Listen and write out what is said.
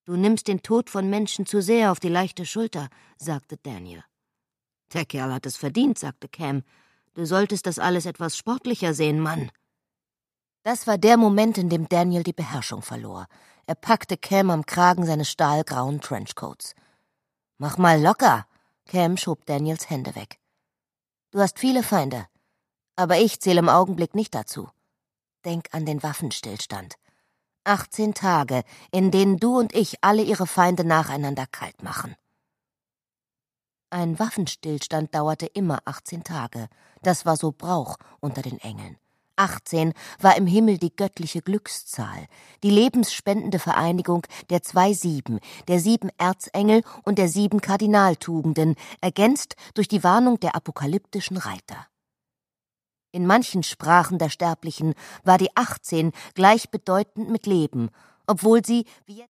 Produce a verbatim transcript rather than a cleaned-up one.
»Du nimmst den Tod von Menschen zu sehr auf die leichte Schulter«, sagte Daniel. »Der Kerl hat es verdient«, sagte Cam. »Du solltest das alles etwas sportlicher sehen, Mann.« Das war der Moment, in dem Daniel die Beherrschung verlor. Er packte Cam am Kragen seines stahlgrauen Trenchcoats. »Mach mal locker!« Cam schob Daniels Hände weg. »Du hast viele Feinde, aber ich zähle im Augenblick nicht dazu. Denk an den Waffenstillstand. achtzehn Tage, in denen du und ich alle ihre Feinde nacheinander kalt machen.« Ein Waffenstillstand dauerte immer achtzehn Tage. Das war so Brauch unter den Engeln. achtzehn war im Himmel die göttliche Glückszahl, die lebensspendende Vereinigung der zwei Sieben, der sieben Erzengel und der sieben Kardinaltugenden, ergänzt durch die Warnung der apokalyptischen Reiter. In manchen Sprachen der Sterblichen war die achtzehn gleichbedeutend mit Leben, obwohl sie, wie